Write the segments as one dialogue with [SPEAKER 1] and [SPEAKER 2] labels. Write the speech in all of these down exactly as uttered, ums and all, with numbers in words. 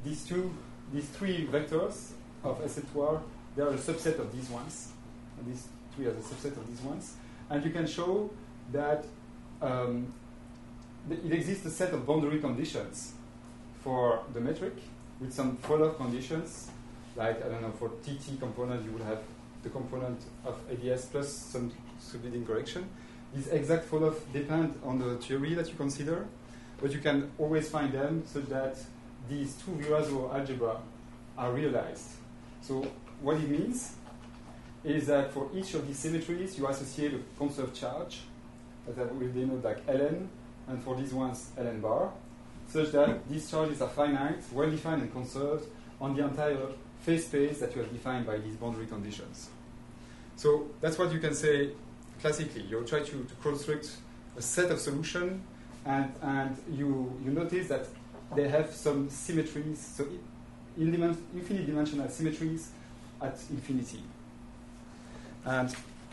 [SPEAKER 1] these two, these three vectors of S A two R, they are a subset of these ones. And these three are the subset of these ones. And you can show that um, th it exists a set of boundary conditions for the metric with some follow-up conditions. Like, I don't know, for T T component, you will have the component of A D S plus some subleading correction. These exact follow-up depend on the theory that you consider, but you can always find them so that these two Virasoro algebra are realized. So what it means is that for each of these symmetries, you associate a conserved charge that I will denote like Ln, and for these ones, Ln bar, such that these charges are finite, well-defined and conserved on the entire phase space that you have defined by these boundary conditions. So that's what you can say classically. You try to, to construct a set of solutions, and, and you, you notice that they have some symmetries, so infinite dimensional symmetries at infinity. And,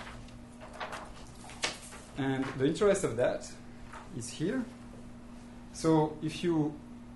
[SPEAKER 1] and the interest of that is here. So if you,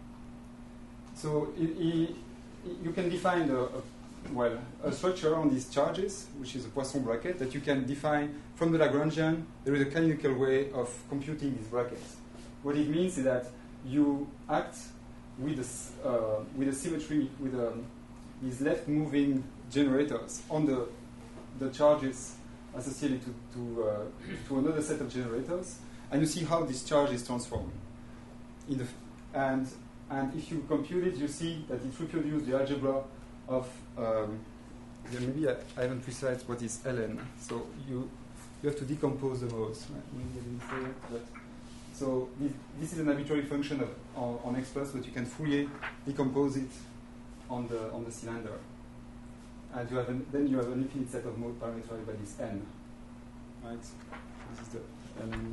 [SPEAKER 1] so it, it, you can define a, a, well, a structure on these charges, which is a Poisson bracket, that you can define from the Lagrangian. There is a canonical way of computing these brackets. What it means is that you act with a, uh, with a symmetry, with a, these left-moving generators on the, the charges associated to, to, uh, to another set of generators, and you see how this charge is transformed. In the f and, and if you compute it, you see that it reproduces the algebra of, um, yeah, maybe I, I haven't precise what is Ln, so you, you have to decompose the modes. Right? Maybe I didn't say it, but so this, this is an arbitrary function of, on, on X plus, but you can fully decompose it on the, on the cylinder. And you have an, then you have an infinite set of mode parameterized by this n. Right? This is the um,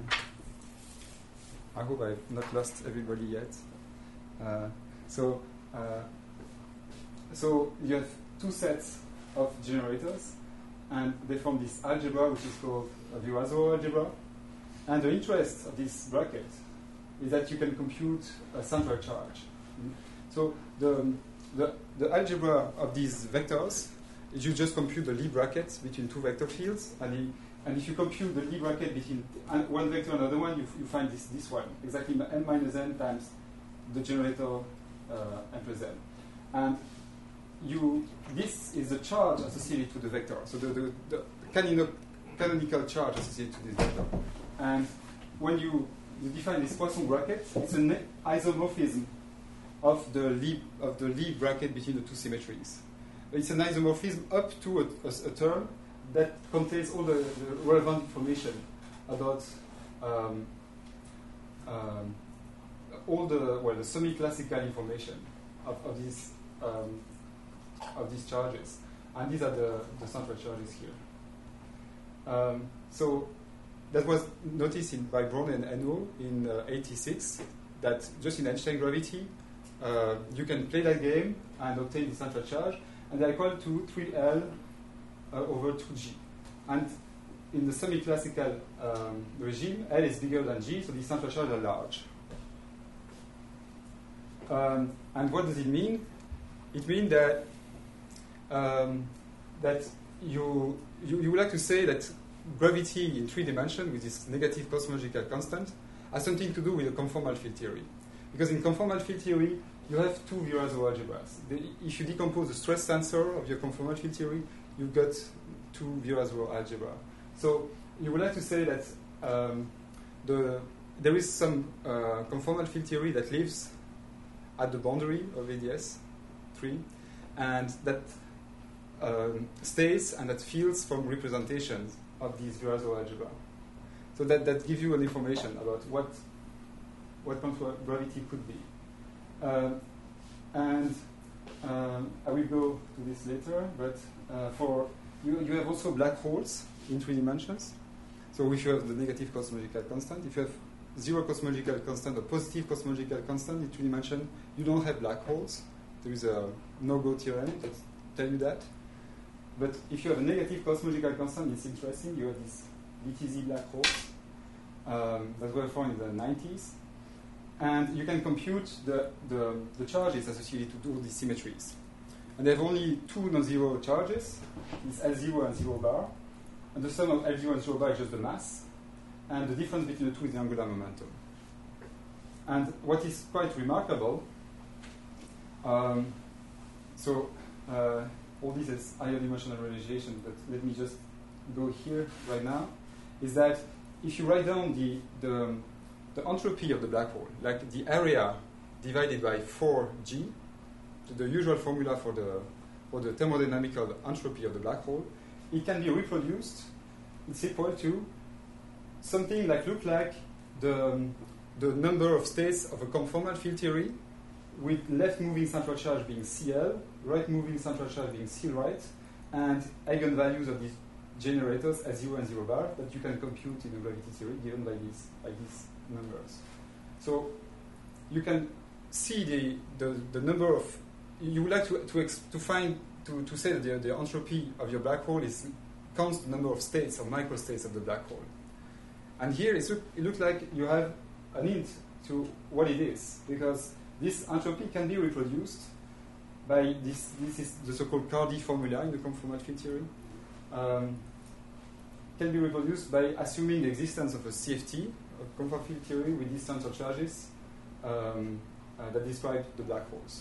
[SPEAKER 1] I hope I've not lost everybody yet. Uh, so, uh, so you have two sets of generators, and they form this algebra, which is called a Virasoro algebra. And the interest of this bracket is that you can compute a central charge. Mm. So the, the the algebra of these vectors is you just compute the Lie brackets between two vector fields, and the, and if you compute the Lie bracket between one vector and another one, you, you find this, this one, exactly n minus n times the generator uh, n plus n. And you, this is the charge associated to the vector, so the, the, the canonical, canonical charge associated to this vector. And when you, you define this Poisson bracket, it's an isomorphism of the Lie, of the Lie bracket between the two symmetries. It's an isomorphism up to a, a, a term that contains all the, the relevant information about um, um, all the well the semi-classical information of, of these um, of these charges, and these are the, the central charges here. Um, so that was noticed in, by Braun and Enno in uh, eighty-six, that just in Einstein gravity uh, you can play that game and obtain the central charge, and they're equal to three L uh, over two G. And in the semi-classical um, regime, L is bigger than G, so the central charges are large. Um, and what does it mean? It means that um, that you, you you would like to say that gravity in three dimensions with this negative cosmological constant has something to do with the conformal field theory. Because in conformal field theory, you have two Virasoro algebras. The, if you decompose the stress tensor of your conformal field theory, you get two Virasoro algebra. So you would like to say that um, the, there is some uh, conformal field theory that lives at the boundary of A D S three, and that um, states and that fields from representations of these Virasoro algebra. So that, that gives you an information about what what control gravity could be. Uh, and um, I will go to this later, but uh, for you, you have also black holes in three dimensions. So if you have the negative cosmological constant, if you have zero cosmological constant or positive cosmological constant in three dimensions, you don't have black holes. There is a no-go theorem that tells you that. But if you have a negative cosmological constant, it's interesting. You have these B T Z black holes um, that were found in the nineties. and you can compute the, the, the charges associated to all these symmetries. And they have only two non-zero charges, it's L zero and zero bar, and the sum of L zero and zero bar is just the mass, and the difference between the two is the angular momentum. And what is quite remarkable, um, so uh, all this is higher dimensional realization, but let me just go here right now, is that if you write down the, the, the entropy of the black hole, like the area divided by four G, the usual formula for the, for the thermodynamical entropy of the black hole, it can be reproduced. It's equal to something like look like the, um, the number of states of a conformal field theory, with left-moving central charge being C L, right-moving central charge being C right, and eigenvalues of these generators as zero and zero bar that you can compute in a gravity theory given by these, by these numbers. So you can see the, the, the number of, you would like to, to, ex, to find, to, to say that the, the entropy of your black hole is counts the number of states or microstates of the black hole. And here it's, it looks like you have an hint to what it is, because this entropy can be reproduced by this, this is the so-called Cardy formula in the conformal field theory. Um, can be reproduced by assuming the existence of a C F T, a conformal field theory with these central charges um, uh, that describe the black holes.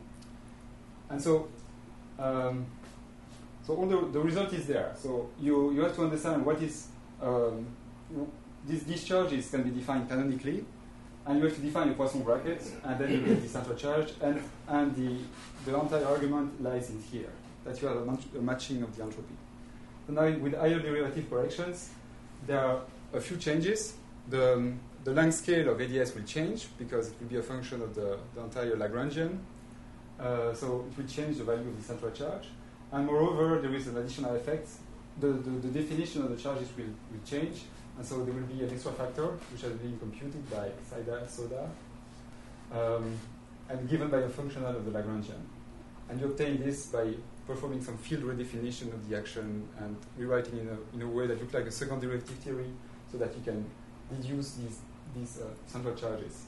[SPEAKER 1] And so, um, so all the, the result is there. So you, you have to understand what is, um, these, these charges can be defined canonically, and you have to define a Poisson bracket, and then you get the central charge, and, and the, the entire argument lies in here, that you have a, match, a matching of the entropy. So now with higher derivative corrections, there are a few changes. The, um, the length scale of A D S will change, because it will be a function of the, the entire Lagrangian. Uh, so it will change the value of the central charge. And moreover, there is an additional effect. The, the, the definition of the charges will, will change. And so there will be an extra factor, which has been computed by Saida Soda, um, and given by a functional of the Lagrangian. And you obtain this by performing some field redefinition of the action and rewriting in a, in a way that looks like a second derivative theory, so that you can deduce these, these uh, central charges.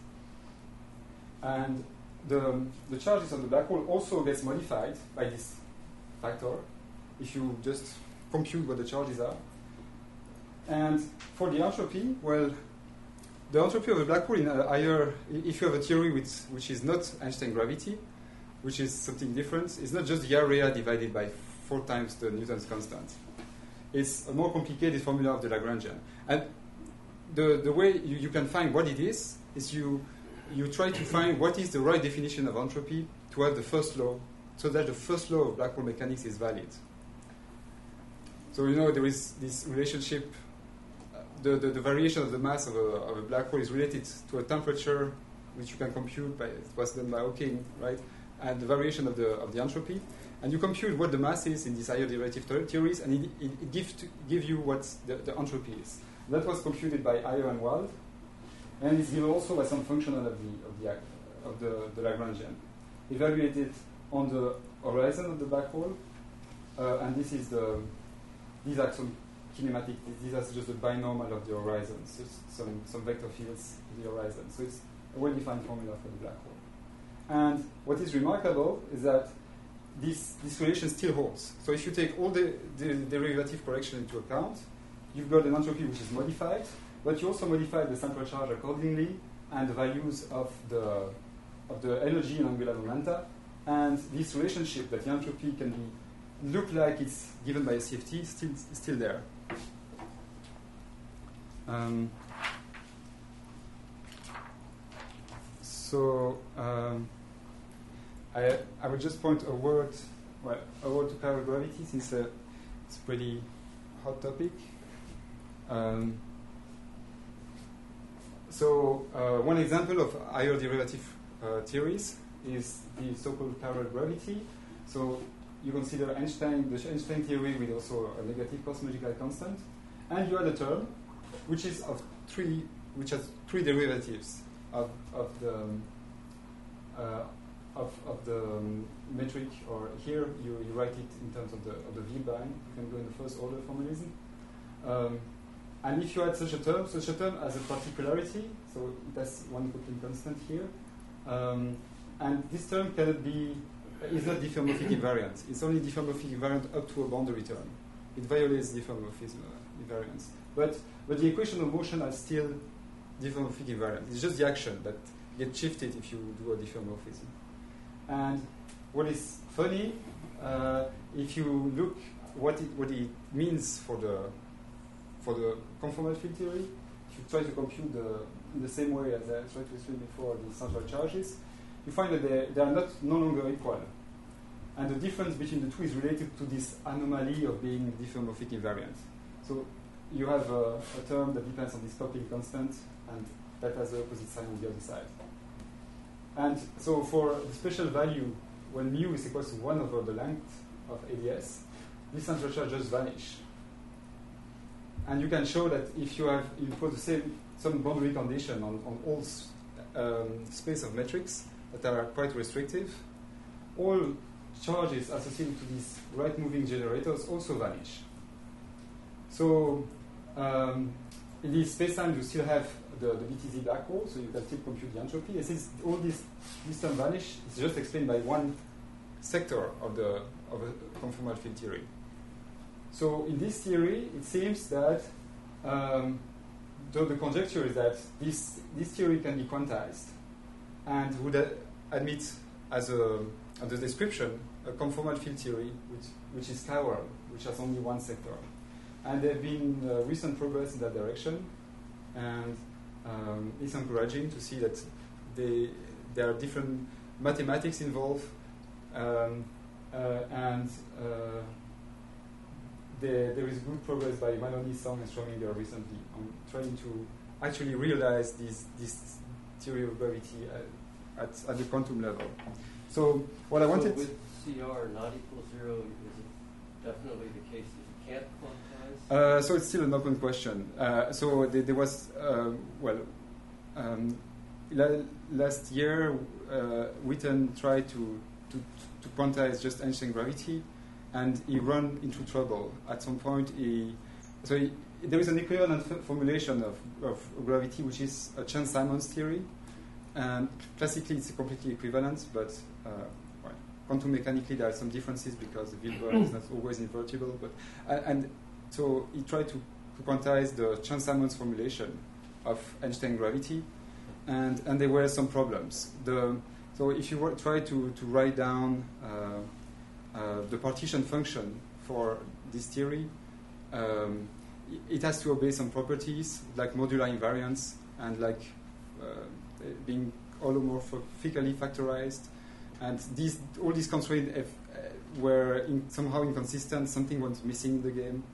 [SPEAKER 1] And the, the charges of the black hole also gets modified by this factor, if you just compute what the charges are. And for the entropy, well, the entropy of the black hole in a higher, if you have a theory which, which is not Einstein gravity, which is something different, it's not just the area divided by four times the Newton's constant. It's a more complicated formula of the Lagrangian. And the, the way you, you can find what it is, is you, you try to find what is the right definition of entropy to have the first law, so that the first law of black hole mechanics is valid. So you know there is this relationship. The, the, the variation of the mass of a, of a black hole is related to a temperature, which you can compute by, it was done by Hawking, right? And the variation of the, of the entropy. And you compute what the mass is in these higher derivative theories, and it, it, it gives to give you what the, the entropy is. That was computed by Ayer and Wald, and it's given also by some functional of the, of the, of the, the Lagrangian. Evaluated on the horizon of the black hole, uh, and this is the, these are some kinematic, these are just the binormal of the horizon, so some, some vector fields in the horizon. So it's a well-defined formula for the black hole. And what is remarkable is that this, this relation still holds. So if you take all the, the derivative correction into account, you've got an entropy which is modified, but you also modify the central charge accordingly, and the values of the, of the energy and angular momenta. And this relationship that the entropy can be look like it's given by a C F T is still, still there. Um, so um, I, I will just point a word, well, a word to chiral gravity, since uh, it's a pretty hot topic. Um, so uh, one example of higher derivative uh, theories is the so-called chiral gravity. So you consider Einstein, the Einstein theory with also a negative cosmological constant, and you add a term which is of three, which has three derivatives of, of the um, uh, of, of the um, metric. Or here you, you write it in terms of the of the Villebain. You can go in the first order formalism, um, and if you add such a term, such a term has a particularity, so it has one Copeland constant here, um, and this term cannot be, is not diffeomorphic invariant. It's only diffeomorphic invariant up to a boundary term. It violates diffeomorphism uh, invariance. But, but the equation of motion are still diffeomorphic invariant. It's just the action that gets shifted if you do a diffeomorphism. And what is funny, uh, if you look what it, what it means for the for the conformal field theory, if you try to compute the in the same way as I tried to explain before the central charges, you find that they, they are not no longer equal. And the difference between the two is related to this anomaly of being diffeomorphic invariant. So you have a, a term that depends on this Copeland constant, and that has the opposite sign on the other side. And so for the special value, when mu is equal to one over the length of A D S, this central charge just vanish. And you can show that if you have you put the same some boundary condition on, on all um, space of metrics that are quite restrictive, all charges associated to these right-moving generators also vanish. So um, in this space-time, you still have the, the B T Z black hole, so you can still compute the entropy. And since all this this term vanish, it's just explained by one sector of the of a conformal field theory. So in this theory, it seems that um, though the conjecture is that this this theory can be quantized and would uh, admit as a as the description a conformal field theory which which is chiral, which has only one sector. And there have been uh, recent progress in that direction, and um, it's encouraging to see that they, there are different mathematics involved, um, uh, and uh, there, there is good progress by Maloney, Song, and Strominger recently on trying to actually realize this, this theory of gravity at, at, at the quantum level. So what I wanted...
[SPEAKER 2] So with C R not equal zero, is it definitely the case that you can't quantize?
[SPEAKER 1] Uh, so it's still an open question. Uh, so there, there was, uh, well, um, la- last year, uh, Witten tried to, to, to quantize just Einstein gravity, and he ran into trouble. At some point, he, so he, there is an equivalent f- formulation of, of gravity, which is a Chern-Simons theory. And classically, it's completely equivalent, but uh, well, quantum mechanically, there are some differences because the Wilber is not always invertible. But uh, and so he tried to, to quantize the Chern-Simons formulation of Einstein gravity, and, and there were some problems. The, so if you were, try to, to write down uh, uh, the partition function for this theory, um, it has to obey some properties like modular invariance and like uh, being holomorphically factorized. And these, all these constraints have, uh, were in, somehow inconsistent. Something was missing in the game.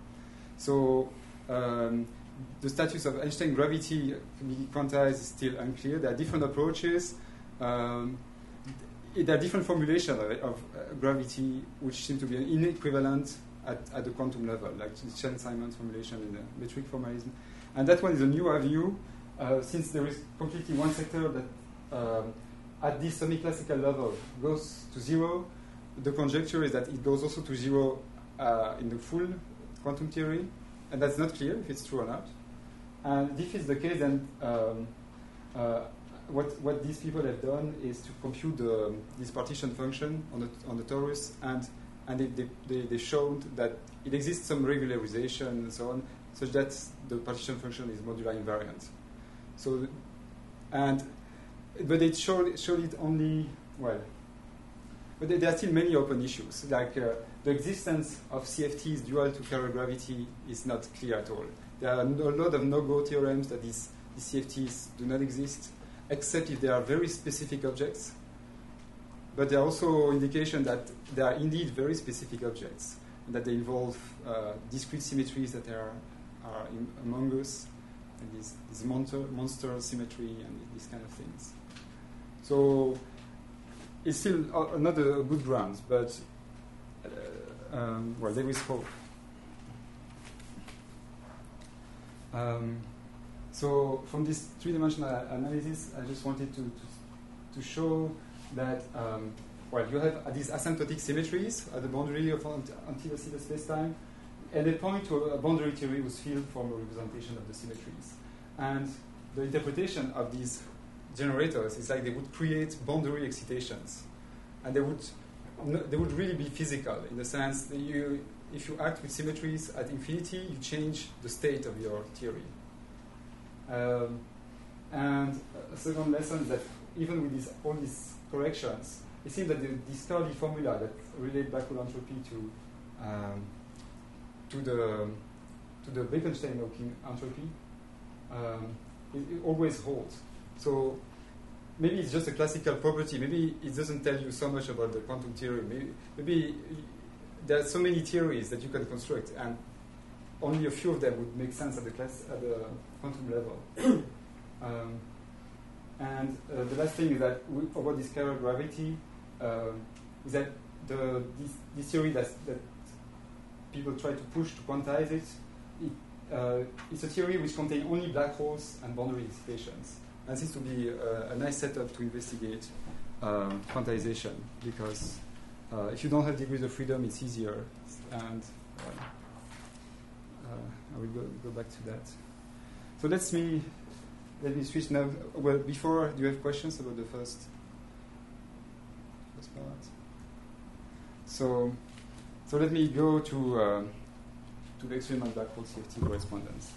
[SPEAKER 1] So um, the status of Einstein gravity to be quantized is still unclear. There are different approaches. Um, there are different formulations of, of uh, gravity which seem to be inequivalent at, at the quantum level, like the Chern-Simons formulation and the metric formalism. And that one is a new avenue, uh, since there is completely one sector that um, at this semi-classical level goes to zero. The conjecture is that it goes also to zero uh, in the full quantum theory, and that's not clear if it's true or not. And if it's the case, then um, uh, what what these people have done is to compute the, this partition function on the on the torus, and and they, they, they, they showed that it exists some regularization and so on, such that the partition function is modular invariant. So, and but it showed showed it only well. But there are still many open issues, like uh, the existence of C F Ts dual to chiral gravity is not clear at all. There are no, a lot of no-go theorems that these, these C F Ts do not exist, except if they are very specific objects. But there are also indications that they are indeed very specific objects, and that they involve uh, discrete symmetries that are, are in, among us, and these, these monster, monster symmetry and these kind of things. So it's still uh, not a good ground, but uh, um, well, there is hope. Um, so from this three-dimensional analysis, I just wanted to, to, to show that, um, well, you have these asymptotic symmetries at the boundary of anti-oscillatory spacetime. and they point to a boundary theory whose field form a representation of the symmetries. And the interpretation of these generators is like they would create boundary excitations, and they would no, they would really be physical in the sense that you, if you act with symmetries at infinity, you change the state of your theory. Um, and a second lesson is that even with these, all these corrections, it seems that the, this Cardy formula that relate black hole entropy to um, to the to the Bekenstein-Hawking entropy um, it, it always holds. So maybe it's just a classical property. Maybe it doesn't tell you so much about the quantum theory. Maybe, maybe there are so many theories that you can construct, and only a few of them would make sense at the class at the quantum level. um, and uh, the last thing is that we, about this chiral gravity uh, is that the this, this theory that that people try to push to quantize it, it uh, it's a theory which contains only black holes and boundary excitations. And seems to be a, a nice setup to investigate um, quantization, because uh, if you don't have degrees of freedom, it's easier. And uh, uh, I will go, go back to that. So let's me let me switch now. Well, before, do you have questions about the first, first part? So, so let me go to uh, to the experiment black hole C F T correspondence.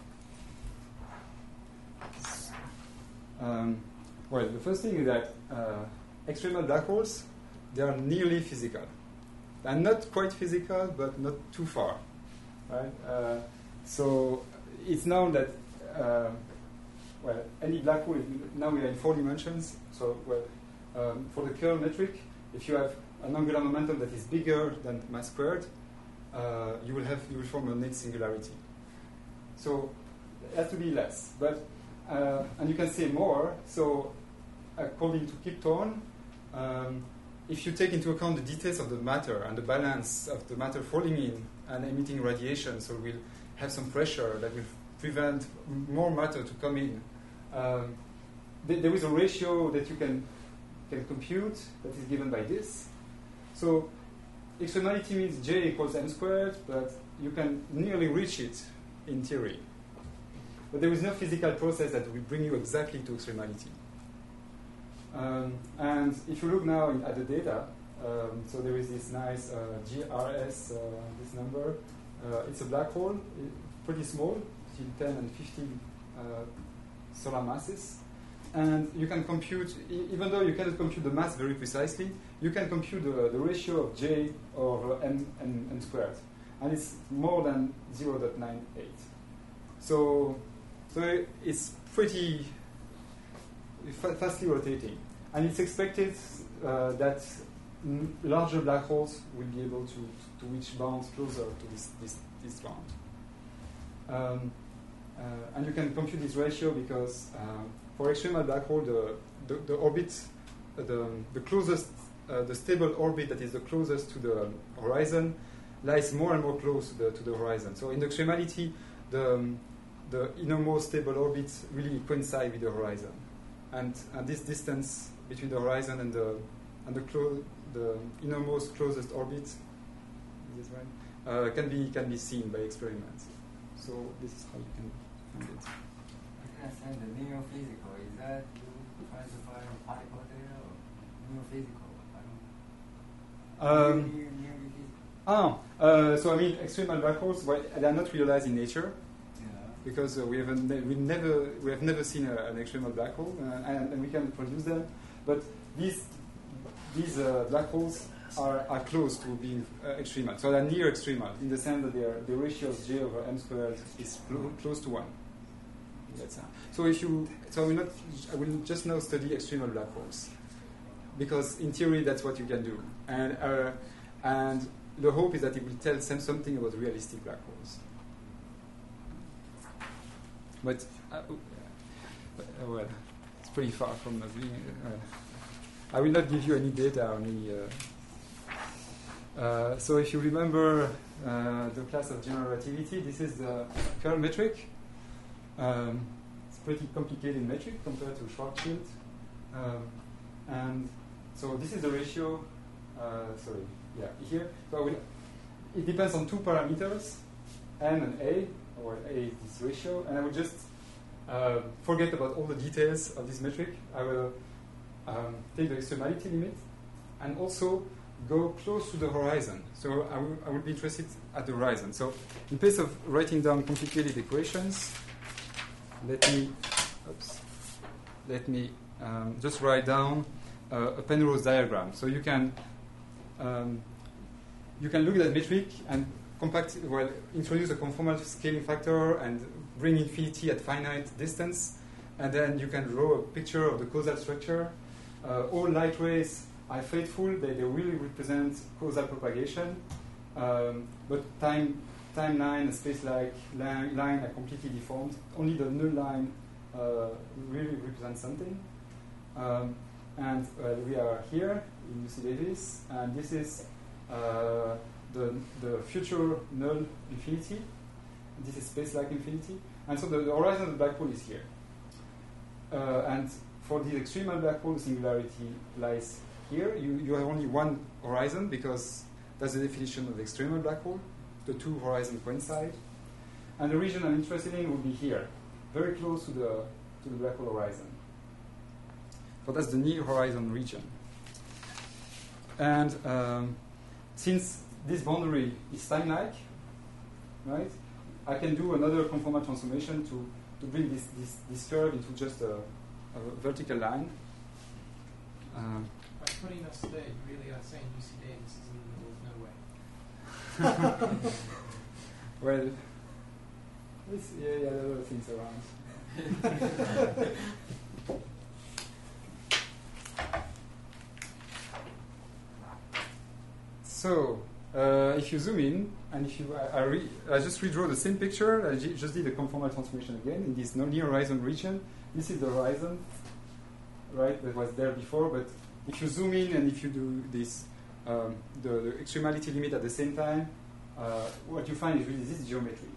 [SPEAKER 1] Um, well, the first thing is that uh, extremal black holes, they are nearly physical. They're not quite physical, but not too far. Right? Uh, so it's known that, uh, well, any black hole, now we are in four dimensions. So, well, um, for the Kerr metric, if you have an angular momentum that is bigger than mass squared, uh, you will have you will form a net singularity. So it has to be less, but Uh, and you can say more. So, according to Kip Thorne, um, if you take into account the details of the matter and the balance of the matter falling in and emitting radiation, so we'll have some pressure that will prevent more matter to come in. Um, th- there is a ratio that you can can compute that is given by this. So, extremality means J equals m squared, but you can nearly reach it in theory. But there is no physical process that will bring you exactly to extremality. Um, and if you look now in, at the data, um, so there is this nice uh, G R S, uh, this number. Uh, it's a black hole, pretty small, between ten and fifteen uh, solar masses. And you can compute, e- even though you cannot compute the mass very precisely, you can compute the, the ratio of J over m, m, m squared. And it's more than zero point nine eight. So, So it's pretty fa- fastly rotating. And it's expected uh, that m- larger black holes will be able to, to reach bounds closer to this, this, this bound. Um, uh, and you can compute this ratio because uh, for extremal black hole, the, the, the orbit, uh, the, the closest, uh, the stable orbit that is the closest to the horizon lies more and more close to the, to the horizon. So in the extremality, the um, the innermost stable orbits really coincide with the horizon, and, and this distance between the horizon and the and the, clo- the innermost closest orbit, is this right? Uh, can be can be seen by experiments. So this is how you can find it.
[SPEAKER 3] I understand the neo-physical. Is that you try to find a particle there or neo-physical? I don't know.
[SPEAKER 1] Um,
[SPEAKER 3] Neo- neo- neo-physical.
[SPEAKER 1] ah, uh, so I mean, extremal black holes, well, they are not realized in nature. Because uh, we have ne- we never we have never seen a, an extremal black hole, uh, and, and we can produce them. But these these uh, black holes are, are close to being uh, extremal, so they're near extremal in the sense that they are, the ratio of J over m squared is cl- close to one. That's uh, so if you so I will not I will just now study extremal black holes, because in theory that's what you can do, and uh, and the hope is that it will tell some, something about realistic black holes. But, uh, uh, well, it's pretty far from uh, being. Uh, I will not give you any data on any. Uh, uh, so, if you remember uh, the class of general relativity, this is the Kerr metric. Um, it's pretty complicated metric compared to Schwarzschild. Um, and so, this is the ratio. Uh, sorry, yeah, here. So, I will, it depends on two parameters. n and a, or a is this ratio, and I will just uh, forget about all the details of this metric. I will um, take the extremality limit and also go close to the horizon. So I will, I will be interested at the horizon. So in place of writing down complicated equations, let me, oops, let me um, just write down uh, a Penrose diagram. So you can um, you can look at that metric and compact, well, introduce a conformal scaling factor and bring infinity at finite distance, and then you can draw a picture of the causal structure. Uh, all light rays are faithful; they, they really represent causal propagation. Um, but time timeline and space-like line, line are completely deformed. Only the null line uh, really represents something. Um, and uh, we are here in U C Davis, and this is uh, the the future null infinity. This is space-like infinity, and so the, the horizon of the black hole is here. Uh, and for the extremal black hole, the singularity lies here. You you have only one horizon because that's the definition of the extremal black hole. The two horizons coincide, and the region I'm interested in will be here, very close to the to the black hole horizon. So that's the near horizon region. And um, since this boundary is time-like, right, I can do another conformal transformation to, to bring this, this, this curve into just a, a vertical line. Um,
[SPEAKER 4] By putting us there, you really are saying U C Davis is in the middle of nowhere.
[SPEAKER 1] Well, this, yeah, yeah, there are other things around. So, uh, if you zoom in, and if you, I, I, re, I just redraw the same picture, I just did a conformal transformation again in this near horizon region. This is the horizon, right, that was there before, but if you zoom in and if you do this, um, the, the extremality limit at the same time, uh, what you find is really this geometry.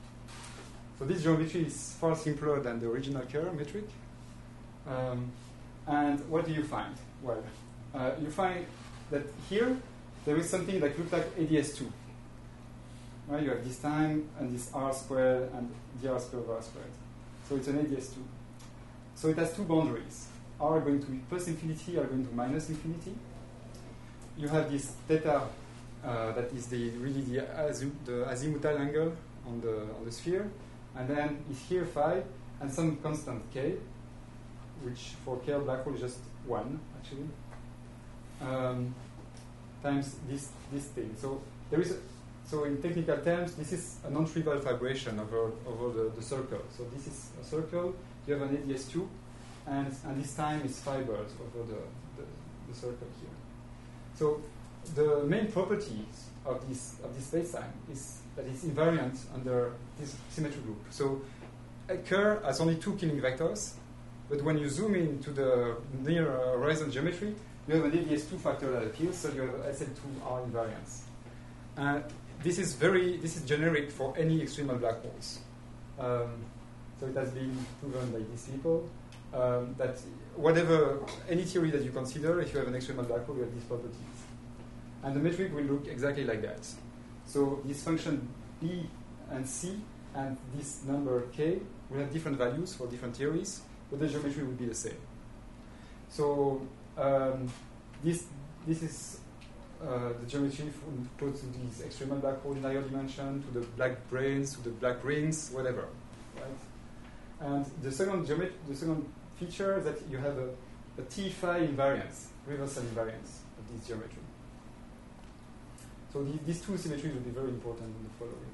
[SPEAKER 1] So this geometry is far simpler than the original Kerr metric. Um, and what do you find? Well, uh, you find that here, there is something that looks like A D S two. Right? You have this time and this r squared and d r squared over r squared. So it's an A D S two. So it has two boundaries. R going to be plus infinity, R going to minus infinity. You have this theta uh, that is the really the, azim, the azimuthal angle on the on the sphere, and then is here phi and some constant k, which for Kerr black hole is just one actually. Um, times this this thing. So there is a, so in technical terms, this is a non-trivial vibration over over the, the circle. So this is a circle. You have an A D S two, and and this time is fibers over the, the the circle here. So the main properties of this of this spacetime is that it's invariant under this symmetry group. So a Kerr has only two killing vectors, but when you zoom in to the near horizon geometry, you have an A D S two factor that appears, so you have S L two R invariance. Uh, this is very this is generic for any extremal black holes. Um, so it has been proven by these people um, that whatever any theory that you consider, if you have an extremal black hole, you have these properties, and the metric will look exactly like that. So this function B and C and this number K will have different values for different theories, but the geometry will be the same. So Um, this this is uh, the geometry from close to these extremal black holes in higher dimension, to the black brains, to the black rings, whatever, right? And the second geometry, the second feature is that you have a, a T phi invariance, reversal invariance of this geometry. So the, these two symmetries will be very important in the following.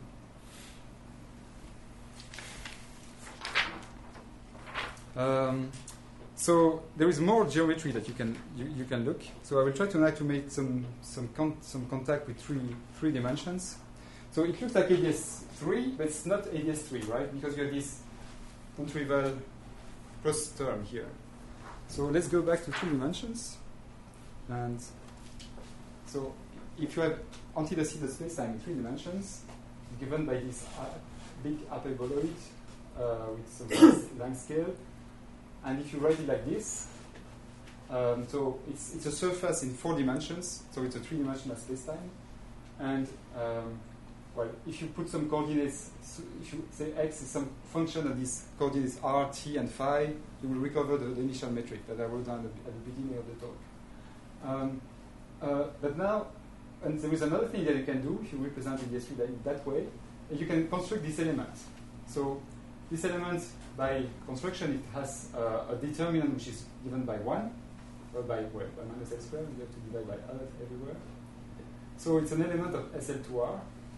[SPEAKER 1] Um, So there is more geometry that you can you, you can look. So I will try tonight to make some some con some contact with three three dimensions. So it looks like A D S three, but it's not A D S three, right? Because you have this non-trivial plus term here. So let's go back to two dimensions. And so if you have antideceded spacetime in three dimensions, given by this uh, big hyperboloid uh, with some length scale. And if you write it like this, um, so it's, it's a surface in four dimensions, so it's a three-dimensional spacetime. And um, well, if you put some coordinates, so if you say x is some function of these coordinates r, t, and phi, you will recover the, the initial metric that I wrote down at the, at the beginning of the talk. Um, uh, but now, and there is another thing that you can do if you represent A D S three that, that way, and you can construct this element. So this element, by construction, it has uh, a determinant which is given by one, or by, well, by minus x squared. You have to divide by other everywhere. So it's an element of S L two R.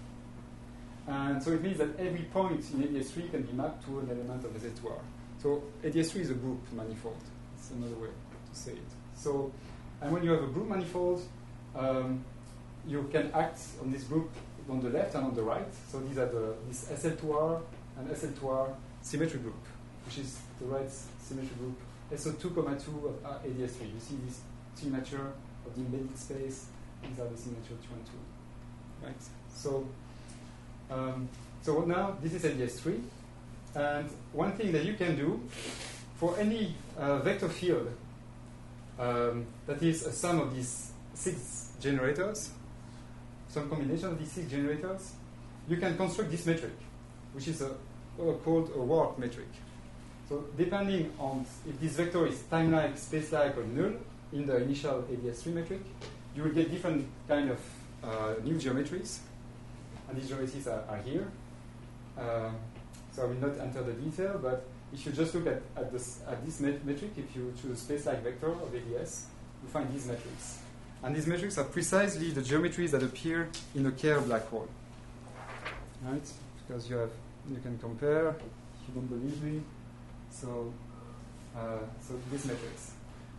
[SPEAKER 1] And so it means that every point in A D S three can be mapped to an element of S L two R. So A D S three is a group manifold. It's another way to say it. So, and when you have a group manifold, um, you can act on this group on the left and on the right. So these are the this S L two R and S L two R symmetry group, which is the right symmetry group S O two, two of A D S three. You see this signature of the embedded space. These are the signature two and two. Right? So, um, so now this is A D S three. And one thing that you can do for any uh, vector field um, that is a sum of these six generators, some combination of these six generators, you can construct this metric, which is a, uh, called a warp metric. So depending on if this vector is time-like, space-like, or null in the initial A D S three metric, you will get different kind of uh, new geometries. And these geometries are, are here. Uh, so I will not enter the detail, but if you just look at, at, this, at this met metric, if you choose a space-like vector of A D S, you find these metrics. And these metrics are precisely the geometries that appear in a Kerr black hole. Right? Because you have, you can compare, if you don't believe me. So, uh, so these metrics.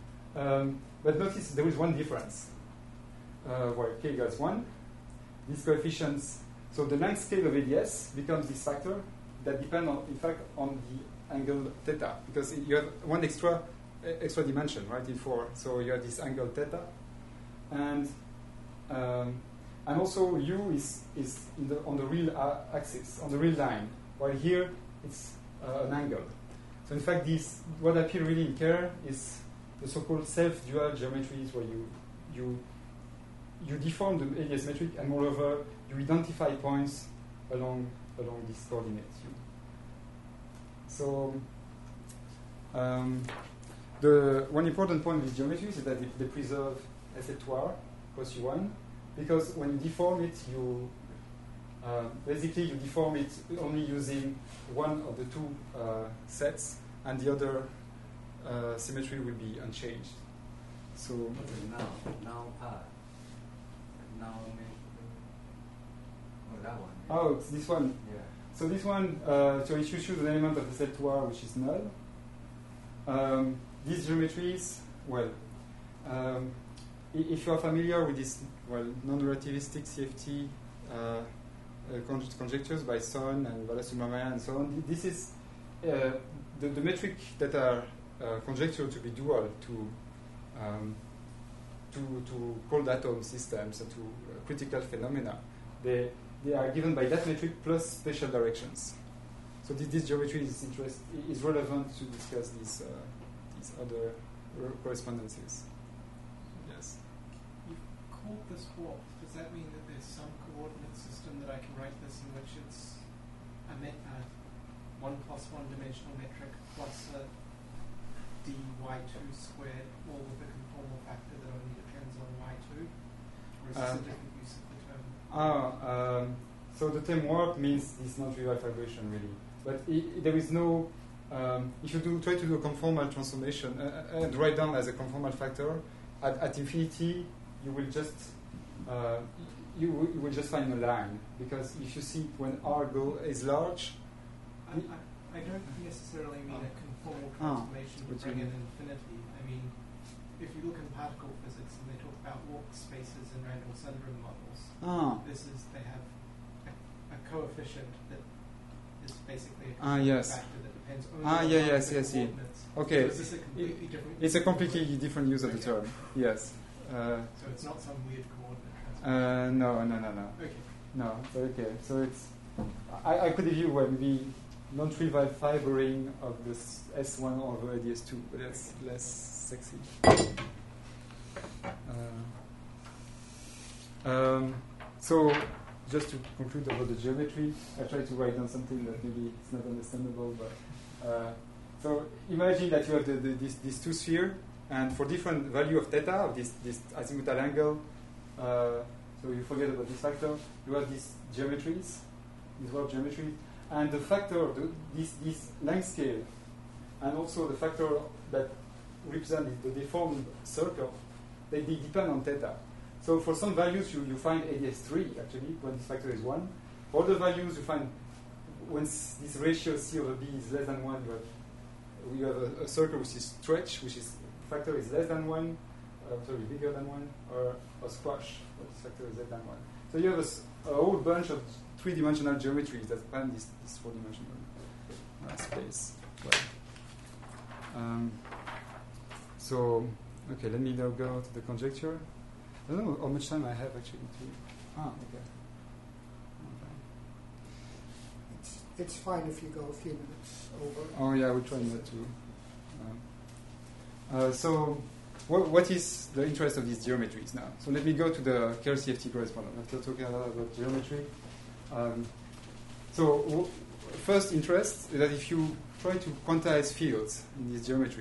[SPEAKER 1] Um, but notice there is one difference. Uh, where k equals one, these coefficients, so the length scale of A D S becomes this factor that depends, on, in fact, on the angle theta, because you have one extra extra dimension, right, in four. So you have this angle theta, and um, and also u is is in the, on the real uh, axis, on the real line, while here it's uh, an angle. So in fact, these what appear really in Kerr is the so-called self-dual geometries, where you you you deform the A D S metric, and moreover, you identify points along along these coordinates. So, um, the one important point with geometries is that they, they preserve S L two R plus U one, because when you deform it, you uh, basically you deform it only using one of the two uh, sets, and the other uh, symmetry will be unchanged. So
[SPEAKER 3] now, now part. Now make oh that one. Yeah.
[SPEAKER 1] Oh, it's this one.
[SPEAKER 3] Yeah.
[SPEAKER 1] So this one, uh, so if you choose an element of S L two R which is null, um, these geometries, well, um, if you are familiar with this, well, non-relativistic C F T uh, uh, conj conjectures by Son and Balasubramanian and so on, this is uh, the, the metric that are uh, conjectured to be dual to um, to, to cold atom systems and to uh, critical phenomena. They, they are given by that metric plus spatial directions. So this, this geometry is, interest, is relevant to discuss these, uh, these other correspondences. Yes?
[SPEAKER 4] You've called this warp. Does that mean that there's some coordinate system that I can write this in which it's a, met, a one plus one dimensional metric plus a dy two squared, all with the conformal factor that only depends on y two? Or is this
[SPEAKER 1] Um,
[SPEAKER 4] a different use of the term?
[SPEAKER 1] Ah, um, so the term warp means this non-trivial vibration, really. But I, I, there is no, um, if you do try to do a conformal transformation uh, and write down as a conformal factor, at, at infinity, you will just uh, you, w- you will just find a line, because if you see when R go is large,
[SPEAKER 4] I, I, I don't necessarily mean a conformal
[SPEAKER 1] Ah,
[SPEAKER 4] transformation to
[SPEAKER 1] what do
[SPEAKER 4] bring
[SPEAKER 1] you
[SPEAKER 4] in
[SPEAKER 1] mean?
[SPEAKER 4] infinity. I mean, if you look in particle physics and they talk about warp spaces in Randall-Sundrum models,
[SPEAKER 1] ah,
[SPEAKER 4] this is, they have a, a coefficient that is basically a
[SPEAKER 1] Ah,
[SPEAKER 4] conformal
[SPEAKER 1] yes.
[SPEAKER 4] factor that depends only
[SPEAKER 1] Ah,
[SPEAKER 4] on
[SPEAKER 1] yeah,
[SPEAKER 4] one of
[SPEAKER 1] yes,
[SPEAKER 4] the
[SPEAKER 1] yes, yeah.
[SPEAKER 4] coordinates.
[SPEAKER 1] Okay.
[SPEAKER 4] So is this a completely different
[SPEAKER 1] it's a completely different use of the
[SPEAKER 4] Okay.
[SPEAKER 1] term. Yes. Uh,
[SPEAKER 4] So it's not some weird coordinate transformation.
[SPEAKER 1] uh, no, no, no, no.
[SPEAKER 4] Okay.
[SPEAKER 1] No, so okay. So it's I, I could give you well, maybe non-trivial fibering of this S one over A D S two, but that's less sexy. Uh, um, so just to conclude about the geometry, I try to write down something that maybe is not understandable. But uh, so imagine that you have the, the, this, these two spheres, and for different value of theta, of this, this azimuthal angle, uh, so you forget about this factor, you have these geometries, these warp geometries, and the factor, the, this, this length scale, and also the factor that represents the deformed circle, they, they depend on theta. So for some values, you, you find A D S three, actually, when this factor is one. For other values, you find when this ratio C over B is less than one, you have, you have a, a circle which is stretch, which is factor is less than one, uh, sorry, bigger than one, or a squash, where this factor is less than one. So you have a, s- a whole bunch of three-dimensional geometries that span this, this four-dimensional uh, space. Well, um, so, okay, let me now go to the conjecture. I don't know how much time I have actually to. Ah, okay. Okay.
[SPEAKER 5] It's, it's fine if you go a few minutes over.
[SPEAKER 1] Oh yeah, I will try not to. Um, uh, so, what, what is the interest of these geometries now? So let me go to the Kerr C F T correspondent after talking a lot about geometry. Um, so, w- first interest is that if you try to quantize fields in this geometry,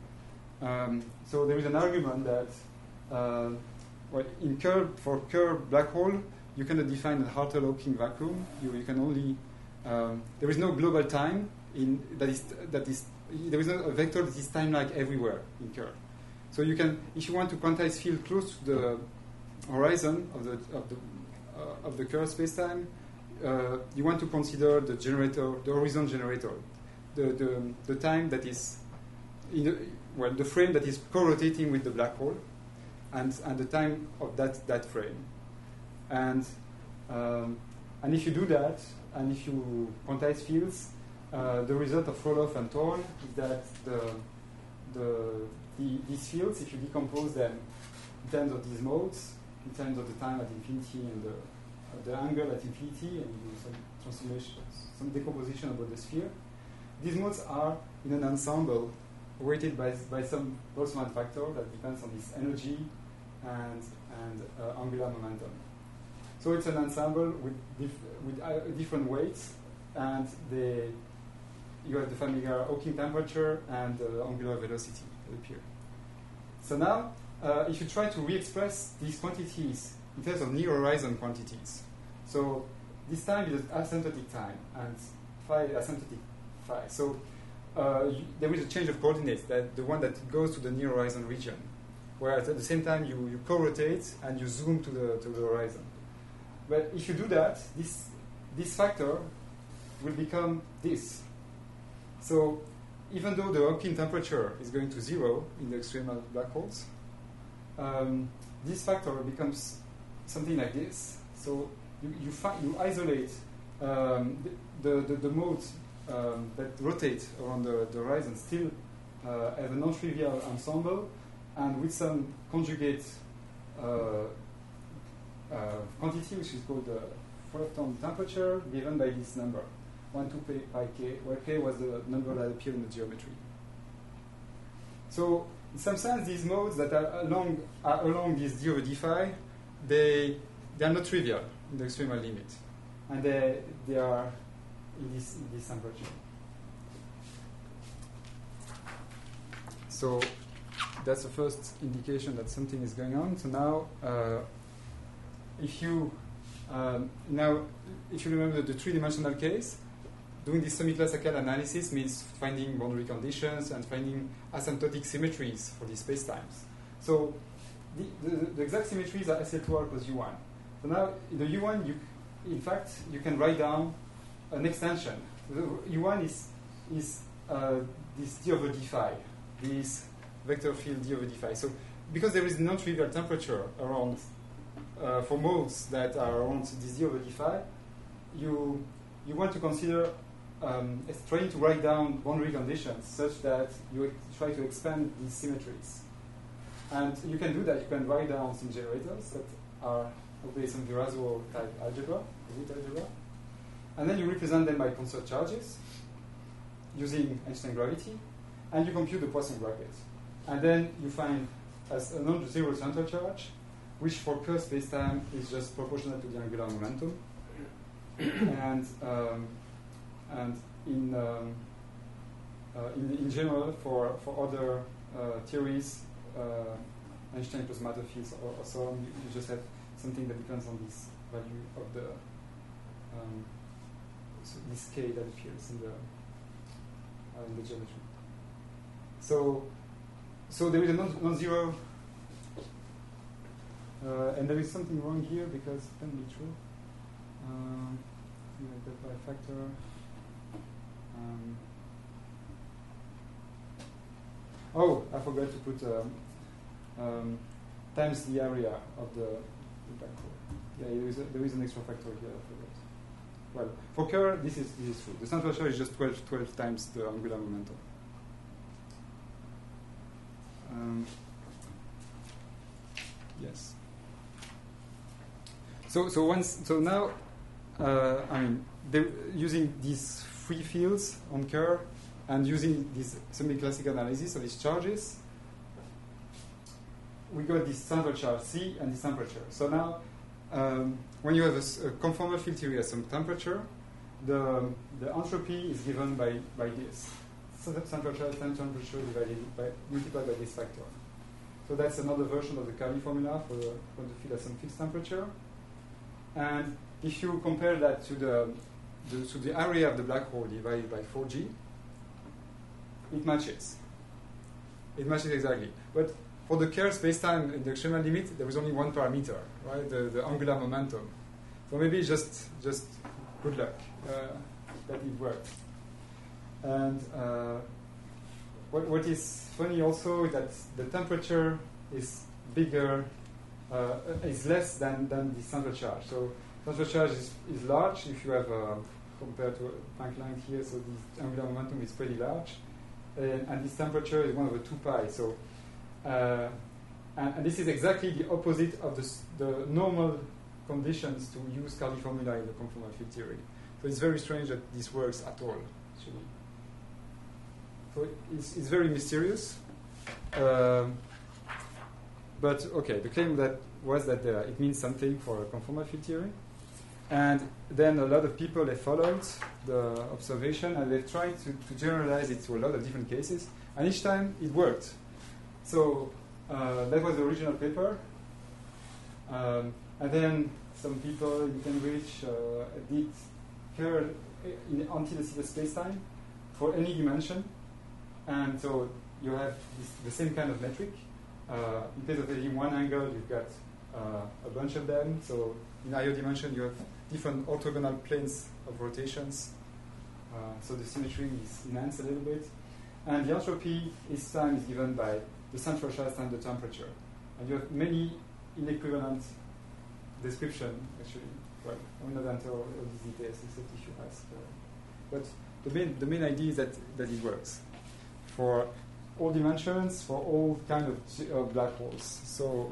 [SPEAKER 1] um, so there is an argument that. Uh, Well, in Kerr, for Kerr black hole, you cannot define a Hartle-Hawking vacuum. You, you can only um, there is no global time in that is that is there is no a vector that is time-like everywhere in Kerr. So you can, if you want to quantize field close to the horizon of the of the uh, of the Kerr spacetime, uh, you want to consider the generator, the horizon generator, the the, the time that is in the, well the frame that is co-rotating with the black hole. And, and the time of that, that frame. And, um, and if you do that, and if you quantize fields, uh, the result of Roloff and Thorne is that the, the, the, these fields, if you decompose them in terms of these modes, in terms of the time at infinity and the, uh, the angle at infinity, and you do some transformation, some decomposition about the sphere, these modes are in an ensemble weighted by, by some Boltzmann factor that depends on this energy and, and uh, angular momentum. So it's an ensemble with, dif- with uh, different weights, and they, you have the familiar Hawking temperature and uh, angular velocity that appear. So now, uh, if you try to re-express these quantities in terms of near horizon quantities, so this time is asymptotic time, and phi asymptotic phi. So Uh, you, there is a change of coordinates, that the one that goes to the near horizon region, whereas at the same time you, you co-rotate and you zoom to the to the horizon. But if you do that, this this factor will become this. So even though the Hawking temperature is going to zero in the extremal black holes, um, this factor becomes something like this. So you you, fi- you isolate um, the, the, the the modes. Um, that rotate around the, the horizon still uh, have a non-trivial ensemble, and with some conjugate uh, uh, quantity, which is called the Fullerton temperature, given by this number, one two pi k, where k was the number that appeared in the geometry. So, in some sense, these modes that are along are along this d over d phi, they they are not trivial in the extremal limit, and they they are in this, in this temperature. So that's the first indication that something is going on. So now, uh, if you um, now, if you remember the three-dimensional case, doing this semi-classical analysis means finding boundary conditions and finding asymptotic symmetries for these spacetimes. So the, the, the exact symmetries are S L two R plus U one. So now in the U one, you, in fact, you can write down an extension. The U one is is uh, this d over d phi, this vector field d over d phi. So because there is non-trivial temperature around uh, for modes that are around this d over d phi, you you want to consider um, trying to write down boundary conditions such that you try to expand these symmetries. And you can do that. You can write down some generators that are obey some Virasoro type algebra, root algebra. And then you represent them by constant charges using Einstein gravity, and you compute the Poisson bracket. And then you find as a non-zero central charge, which for Kerr spacetime is just proportional to the angular momentum. and um, and in, um, uh, in in general for for other uh, theories, uh, Einstein plus matter fields or, or so on, you, you just have something that depends on this value of the um, so this k that appears in the uh, in the geometry. So so there is a non- non-zero. Uh, and there is something wrong here because it can be true. Um, like that by factor. Um, oh, I forgot to put um, um, times the area of the, the black hole. Yeah, there is, a, there is an extra factor here. I forgot. Well, for Kerr, this is this is true. The central charge is just twelve, twelve times the angular momentum. Um, yes. So, so once, so now, uh, I mean, using these free fields on Kerr and using this semi-classical analysis of these charges, we got this central charge C and this temperature. So now, um, when you have a, a conformal field theory at some temperature, the the entropy is given by by this. So the central charge times temperature divided by multiplied by this factor. So that's another version of the Cayley formula for the, for the field at some fixed temperature. And if you compare that to the, the to the area of the black hole divided by four G, it matches. It matches exactly. But for the Kerr spacetime in the extremal limit, there is only one parameter, right? The, the angular momentum. So maybe just just good luck uh, that it worked. And uh, what what is funny also is that the temperature is bigger. Uh, is less than, than the central charge. So central charge is, is large if you have uh, compared to a Planck line here. So the angular momentum is pretty large, and, and this temperature is one over two pi. So uh, and, and this is exactly the opposite of the, s- the normal conditions to use Cayley formula in the conformal field theory. So it's very strange that this works at all. Actually, so it's, it's very mysterious. Um, But okay, the claim that was that uh, it means something for conformal field theory, and then a lot of people have followed the observation and they've tried to, to generalize it to a lot of different cases, and each time it worked. So uh, that was the original paper, um, and then some people in Cambridge uh, did Kerr in anti-de Sitter spacetime for any dimension, and so you have this, the same kind of metric. Uh, in case of taking one angle, you've got uh, a bunch of them. So in higher dimension, you have different orthogonal planes of rotations. Uh, so the symmetry is enhanced a little bit. And the entropy each time is given by the central charge times the temperature. And you have many inequivalent description, actually. Well, I will not enter all, all these details, except if you ask. Uh, but the main, the main idea is that, that it works for all dimensions, for all kind of uh, black holes. So,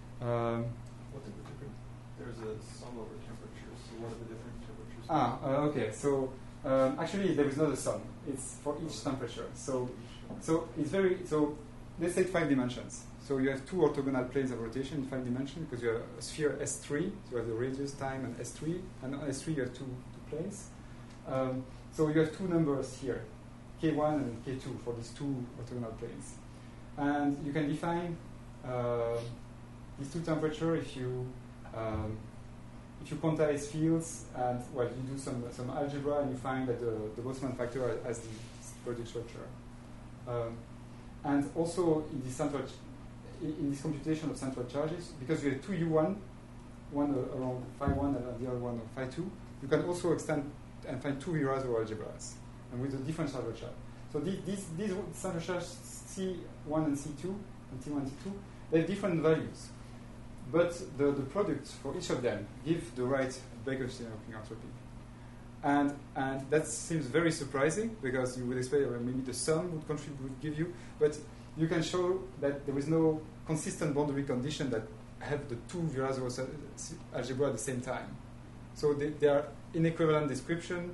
[SPEAKER 1] um,
[SPEAKER 6] What's the difference? There's a sum over temperatures. So what are the different temperatures?
[SPEAKER 1] ah, uh, okay. So um, actually, there is not a sum. It's for each temperature. So, so it's very. So let's take five dimensions. So you have two orthogonal planes of rotation in five dimensions because you have a sphere S three. So you have the radius, time, and S three. And on S three you have two, two planes. Um, so you have two numbers here. K one and K two for these two orthogonal planes. And you can define uh, these two temperatures if you um, if you quantize fields and well you do some some algebra and you find that the, the Boltzmann factor has the project structure. Um, and also in this central ch- in this computation of central charges, because you have two U one, one uh, around phi one and the other one of phi two, you can also extend and find two Virasoro algebras. And with a different central charge. So these, these, these central charges C one and C two, and T one and T two, they have different values. But the, the product for each of them give the right Beger-Steenhofen entropy. And, and that seems very surprising, because you would expect uh, maybe the sum would contribute, would give you, but you can show that there is no consistent boundary condition that have the two Virasoro algebra at the same time. So they, they are inequivalent description.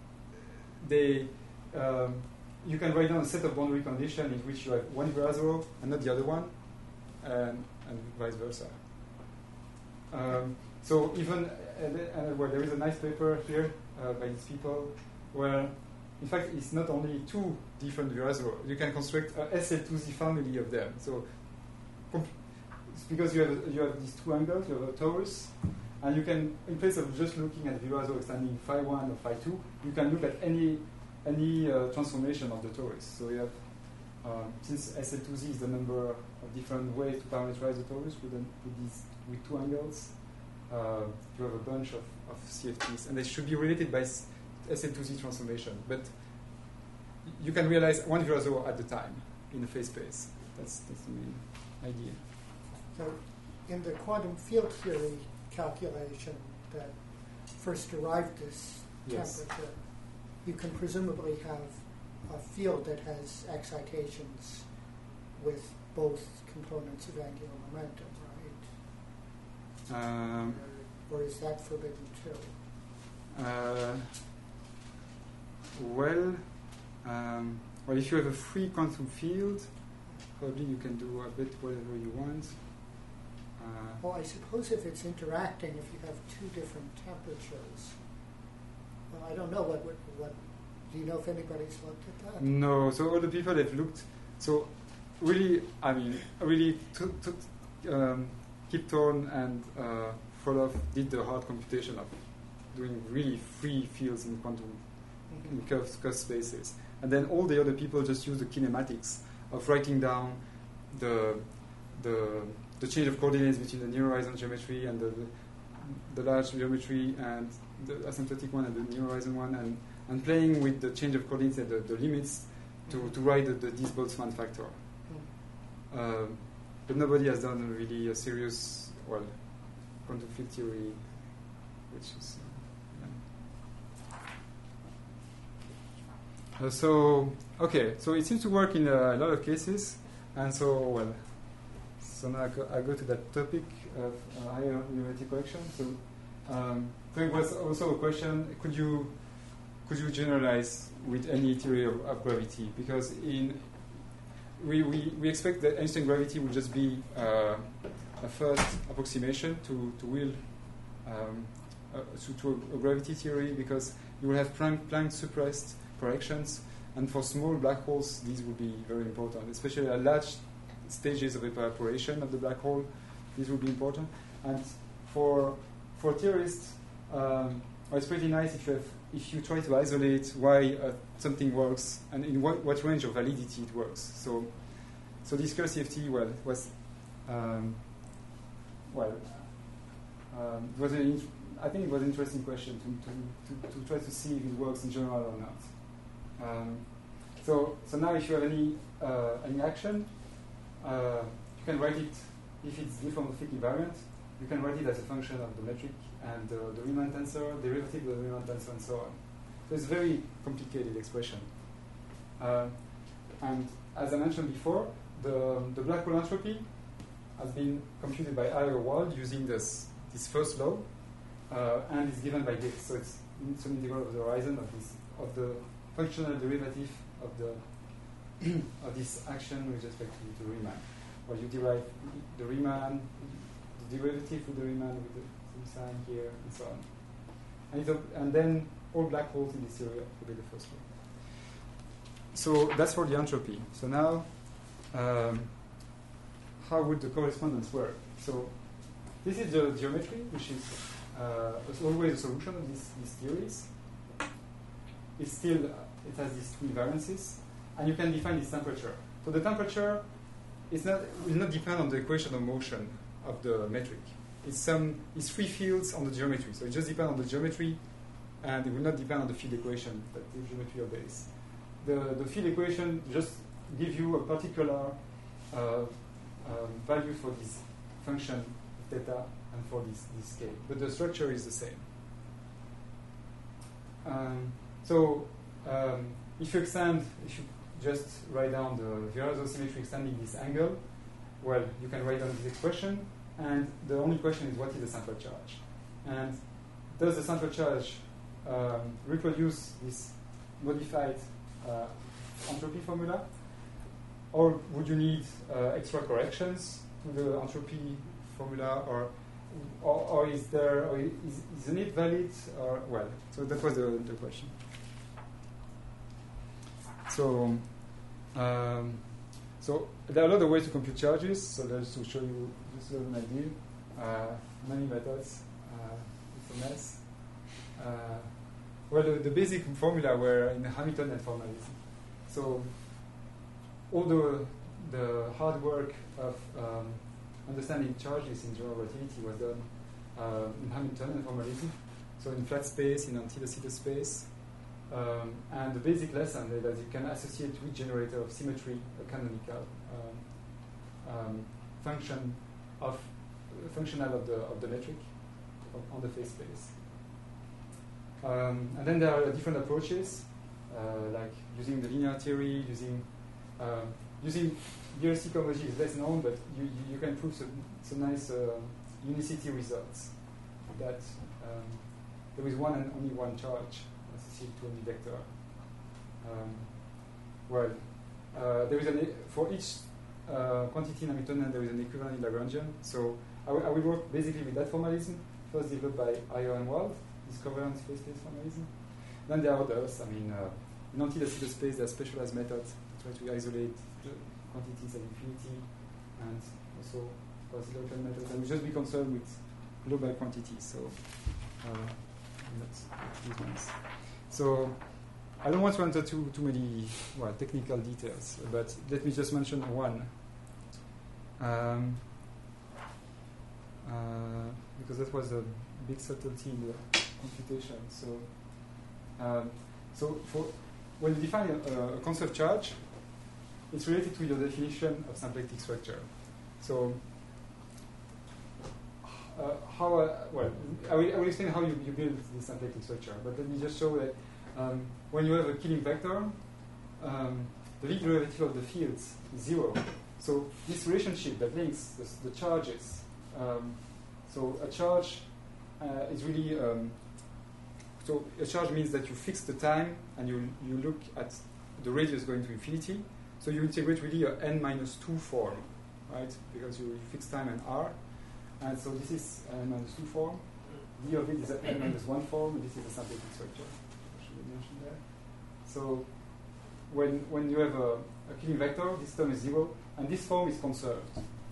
[SPEAKER 1] They, um, you can write down a set of boundary conditions in which you have one Virasoro and not the other one, and, and vice versa. Um, So even, uh, uh, well, there is a nice paper here uh, by these people where, in fact, it's not only two different Virasoro. You can construct a S L two Z family of them. So comp- it's because you have you have these two angles, you have a torus, and you can, in place of just looking at Virasoro extending phi one or phi two, you can look at any any uh, transformation of the torus. So you have, uh, since S L two Z is the number of different ways to parameterize the torus with, an, with these with two angles, uh, you have a bunch of, of C F Ts, and they should be related by S L two Z transformation. But you can realize one Virasoro at a time in the phase space. That's, that's the main idea.
[SPEAKER 5] So in the quantum field theory calculation that first derived this
[SPEAKER 1] Yes.
[SPEAKER 5] temperature, you can presumably have a field that has excitations with both components of angular momentum, right?
[SPEAKER 1] Um,
[SPEAKER 5] Or, or is that forbidden too?
[SPEAKER 1] uh, well, um, well, if you have a free quantum field, probably you can do a bit whatever you want. Uh,
[SPEAKER 5] Well, I suppose if it's interacting, if you have two different temperatures, well, I don't know what, what, what do you know if anybody's looked at that?
[SPEAKER 1] No, so all the people have looked. So really, I mean, really, to, to, um, Kipton and uh, Frolov did the hard computation of doing really free fields in quantum in curved, curved spaces, and then all the other people just use the kinematics of writing down the the the change of coordinates between the near horizon geometry and the the large geometry and the asymptotic one and the near horizon one, and, and playing with the change of coordinates and the, the limits to, to write the, the Diels-Boltzmann factor.
[SPEAKER 5] Mm.
[SPEAKER 1] Um, but nobody has done really a serious, well, quantum field theory, which is. Uh, yeah. uh, so, okay, so it seems to work in a, a lot of cases, and so, well, so now I go, I go to that topic of uh, higher numeric correction. So, um, so it was also a question: could you could you generalize with any theory of, of gravity? Because in we, we, we expect that Einstein gravity will just be uh, a first approximation to to will um, uh, to, to a, a gravity theory, because you will have Planck, Planck suppressed corrections, and for small black holes these will be very important, especially at large stages of evaporation of the black hole. This will be important, and for for theorists, um, well, it's pretty nice if you have if you try to isolate why uh, something works and in what, what range of validity it works. So, so this curve C F T, well, was um, well, um, it was an int- I think it was an interesting question to, to, to, to try to see if it works in general or not. Um, so, so now if you have any uh, any action, uh, you can write it if it's diffeomorphic invariant. You can write it as a function of the metric and uh, the Riemann tensor, derivative of the Riemann tensor, and so on. So it's a very complicated expression. Uh, and as I mentioned before, the, the black hole entropy has been computed by Ayer-Wald using this this first law, uh, and is given by this. So it's, it's an integral of the horizon of this of the functional derivative of the of this action with respect to, to Riemann. Well, you derive the Riemann, the derivative with the Riemann with the some sign here, and so on. And, it's a, and then all black holes in this area will be the first one. So that's for the entropy. So now, um, how would the correspondence work? So this is the geometry, which is uh, always a solution of these, these theories. It's still, it has these two invariances, and you can define this temperature. So the temperature is not, will not depend on the equation of motion of the metric. It's some it's free fields on the geometry. So it just depends on the geometry, and it will not depend on the field equation that the geometry obeys. The the field equation just gives you a particular uh, um, value for this function theta and for this, this scale, but the structure is the same. Um, so um, if you extend, if you just write down the Virasoro symmetry extending this angle, well, you can write down this expression, and the only question is what is the central charge? And does the central charge um, reproduce this modified uh, entropy formula, or would you need uh, extra corrections to the entropy formula, or or, or is there, or is, isn't it valid? Or well, so that was the, the question. So, um, so there are a lot of ways to compute charges. So just to show you, just to have an idea, uh, many methods. Uh, it's a mess. Uh, well, the, the basic formula were in the Hamiltonian formalism. So all the the hard work of um, understanding charges in general relativity was done uh, in Hamiltonian formalism. So in flat space, in anti-de Sitter space. Um, and the basic lesson is that you can associate with generator of symmetry a canonical um, um, function of uh, functional of the of the metric of, on the phase space. Um, and then there are different approaches, uh, like using the linear theory, using um, using B R C cohomology is less known, but you, you, you can prove some, some nice uh, unicity results that um, there is one and only one charge associated to any vector. Um, well, uh, there is an e- for each uh, quantity in Hamiltonian there is an equivalent in Lagrangian. So I, w- I will work basically with that formalism, first developed by Ayer and Wald, this covariance phase space formalism. Then there are others. I mean, uh, in anti-de Sitter space there are specialized methods to try to isolate the quantities at infinity, and also quasi-local methods. And we just be concerned with global quantities. So uh, that's these ones. So I don't want to enter too too many well technical details, but let me just mention one. Um, uh, because that was a big subtlety in the computation. So, um, so for when you define a, a conserved charge, it's related to your definition of symplectic structure. So, uh, how uh, well I will, I will explain how you, you build this symplectic structure. But let me just show that um, when you have a killing vector, um, the Lie derivative of the fields is zero. So this relationship that links the, the charges. Um, so a charge uh, is really um, so a charge means that you fix the time and you you look at the radius going to infinity. So you integrate really a n minus two form, right? Because you, you fix time and r, and so this is n minus two form. D of it is an n minus one form. And this is a symplectic structure. I should have mentioned that. So when when you have a, a killing vector, this term is zero, and this form is conserved.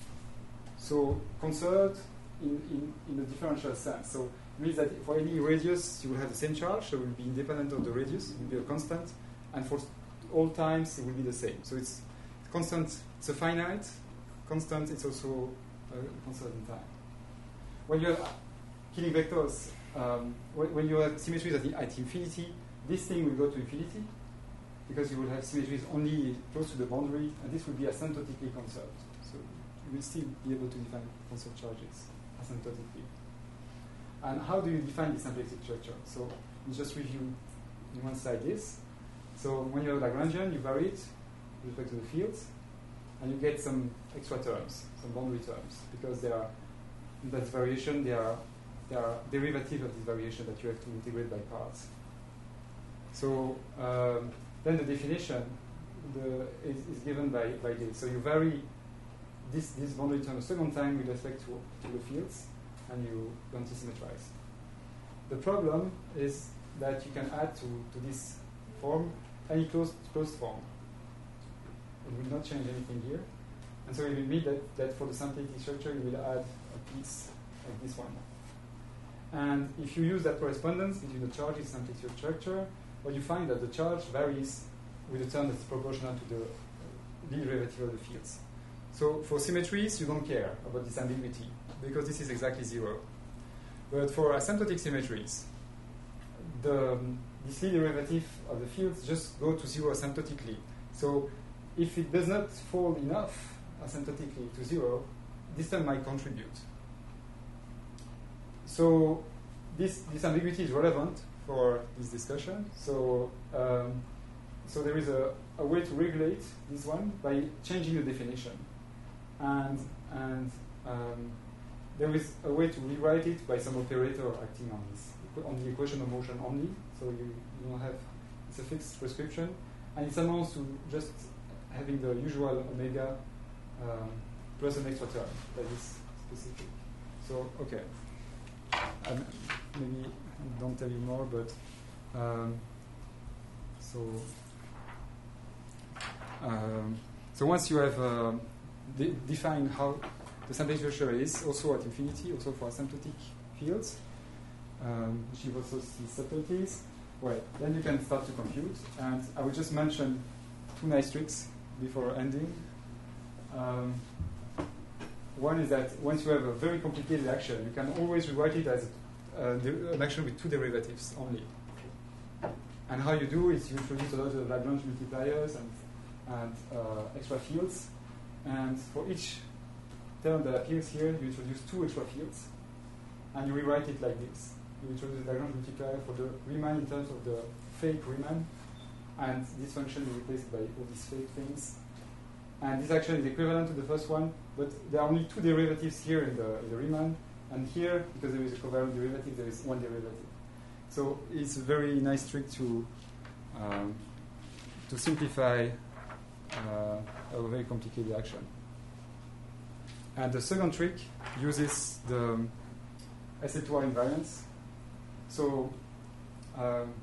[SPEAKER 1] So conserved in, in, in a differential sense. So it means that for any radius, you will have the same charge, so it will be independent of the radius, it will be a constant, and for all times, it will be the same. So it's constant, it's a finite, constant, it's also a constant in time. When you have killing vectors, um, when, when you have symmetries at, the, at infinity, this thing will go to infinity, because you will have symmetries only close to the boundary, and this will be asymptotically conserved. So you will still be able to define conserved charges asymptotically. And how do you define this symplectic structure? So you just review in one slide this. So when you have Lagrangian, you vary it with respect to the fields, and you get some extra terms, some boundary terms, because they are in that variation, they are they are derivative of this variation that you have to integrate by parts. So um, then the definition the, is, is given by, by this. So you vary this, this boundary term a second time with respect to, to the fields, and you anti-symmetrize. The problem is that you can add to, to this form any closed, closed form. It will not change anything here. And so it will mean that, that for the symplectic structure, you will add a piece like this one. And if you use that correspondence between the charges and symplectic structure, well, you find that the charge varies with a term that's proportional to the Lie derivative of the fields. So for symmetries, you don't care about this ambiguity, because this is exactly zero. But for asymptotic symmetries, the, um, this Lie derivative of the fields just go to zero asymptotically. So if it does not fall enough asymptotically to zero, this term might contribute. So this, this ambiguity is relevant for this discussion. So, um, so there is a, a way to regulate this one by changing the definition. And, and um, there is a way to rewrite it by some operator acting on this, on the equation of motion only. So you, you don't have, it's a fixed prescription. And it amounts to just having the usual omega um, plus an extra term that is specific. So So, okay. Um, maybe I don't tell you more, but um, so um, so once you have uh, de- defined how the sampling structure is, also at infinity, also for asymptotic fields, um, which you also see subtleties, well, then you can start to compute. And I will just mention two nice tricks before ending. Um, one is that once you have a very complicated action, you can always rewrite it as uh, de- an action with two derivatives only. And how you do is you introduce a lot of Lagrange multipliers and, and uh, extra fields. And for each term that appears here, you introduce two extra fields. And you rewrite it like this. You introduce the Lagrange multiplier for the Riemann in terms of the fake Riemann. And this function is replaced by all these fake things. And this action is equivalent to the first one, but there are only two derivatives here in the, in the Riemann. And here, because there is a covariant derivative, there is one derivative. So it's a very nice trick to um, to simplify uh, a very complicated action. And the second trick uses the S L two R invariance. So um,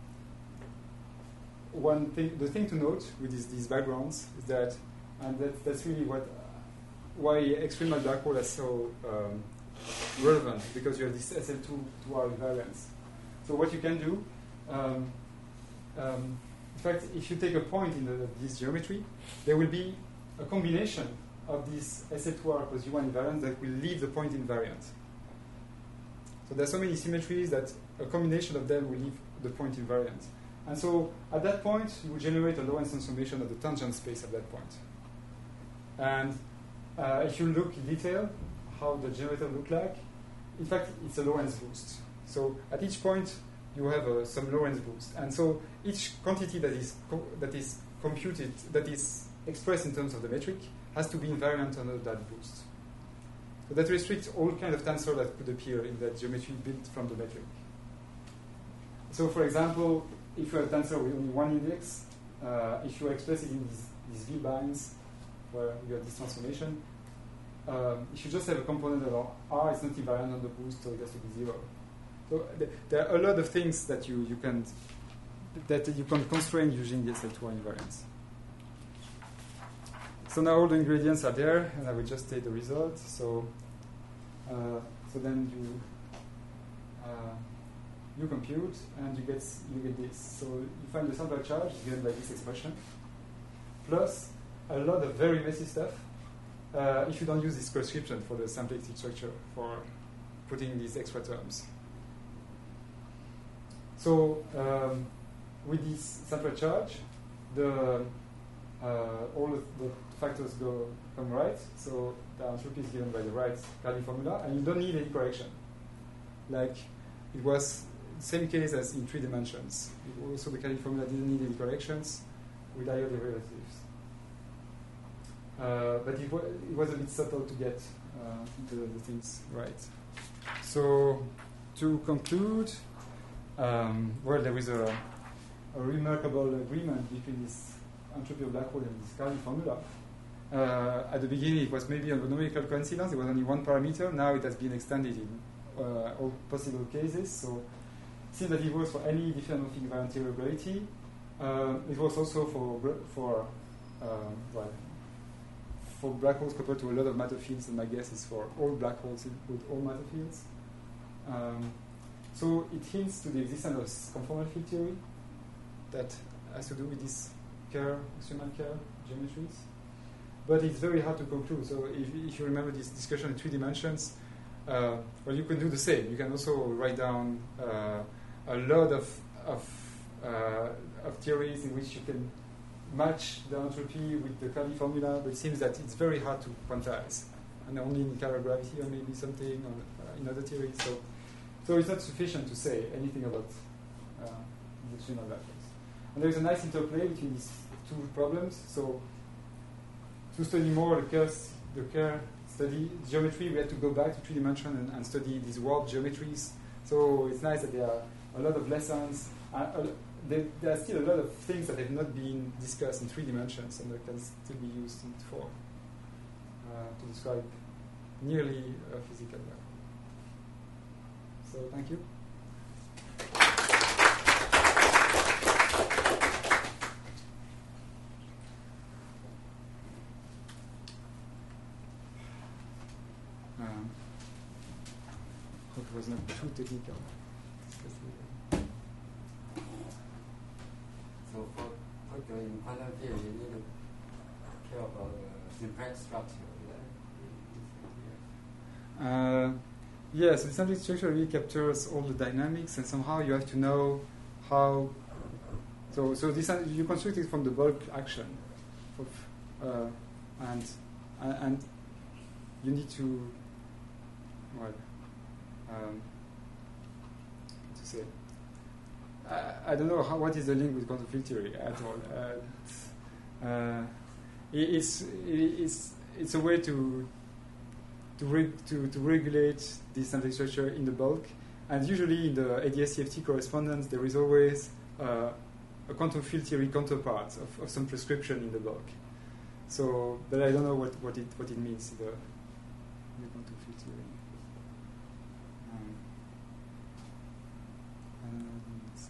[SPEAKER 1] one thing, the thing to note with these, these backgrounds is that, and that, that's really what why extremal black hole is so um, relevant, because you have this S L two R invariance. So what you can do, um, um, in fact, if you take a point in the, this geometry, there will be a combination of this S L two R plus U one invariant that will leave the point invariant. So there are so many symmetries that a combination of them will leave the point invariant. And so at that point, you will generate a Lorentz transformation of the tangent space at that point. And uh, if you look in detail how the generator look like, in fact, it's a Lorentz boost. So at each point, you have uh, some Lorentz boost. And so each quantity that is co- that is computed, that is expressed in terms of the metric, has to be invariant under that boost. So that restricts all kind of tensor that could appear in that geometry built from the metric. So for example, if you have a tensor with only one index, uh, if you express it in these, these V-binds, where you have this transformation, um, if you just have a component of R, it's not invariant on the boost, so it has to be zero. So th- there are a lot of things that you, you can that you can constrain using the S L two R invariance. So now all the ingredients are there, and I will just take the result. So, uh, so then you uh, you compute, and you get you get this. So you find the sample charge is given by this expression, plus a lot of very messy stuff. Uh, if you don't use this prescription for the simplistic structure for putting these extra terms. So um, with this sample charge, the uh, all of the factors go come right. So the entropy is given by the right Cauchy formula, and you don't need any correction. Like it was the same case as in three dimensions. It also, the Cauchy formula didn't need any corrections with higher derivatives. Uh, but it, wa- it was a bit subtle to get uh, the, the things right. So to conclude, um, well, there is a, a remarkable agreement between this entropy of black hole and this Cauchy formula. Uh, at the beginning, it was maybe a numerical coincidence. There was only one parameter. Now it has been extended in uh, all possible cases. So it seems that it works for any differential invariant irregularity. Uh, it works also for for uh, well, for black holes coupled to a lot of matter fields, and my guess is for all black holes with all matter fields. Um, so it hints to the existence of conformal field theory that has to do with this Kerr, extremal Kerr geometries. But it's very hard to conclude. So if, if you remember this discussion in three dimensions, uh, well, you can do the same. You can also write down uh, a lot of of, uh, of theories in which you can match the entropy with the Cauchy formula, but it seems that it's very hard to quantize, and only in chiral gravity or maybe something or uh, in other theories. So, so it's not sufficient to say anything about uh, the extremal black holes. And there is a nice interplay between these two problems. So, to study more the Kerr, the Kerr study geometry, we had to go back to three dimension and, and study these warp geometries. So it's nice that there are a lot of lessons. Uh, There, there are still a lot of things that have not been discussed in three dimensions and that can still be used in four uh, to describe nearly a physical black hole. So thank you. Um, hope it was not too technical.
[SPEAKER 3] So for, for the in quantum theory, you need to care about the simplex structure.
[SPEAKER 1] Uh, yes, the sampling structure really captures all the dynamics, and somehow you have to know how. So, so this you construct it from the bulk action, of, uh, and and you need to. Well, um, what to say? I, I don't know how, what is the link with quantum field theory at all. Uh, uh, it, it's it's it's a way to. To, reg- to, to regulate this sampling structure in the bulk. And usually in the A D S C F T correspondence, there is always uh, a quantum field theory counterpart of, of some prescription in the bulk. So, but I don't know what, what, it, what it means in the, in the quantum field theory. Um, and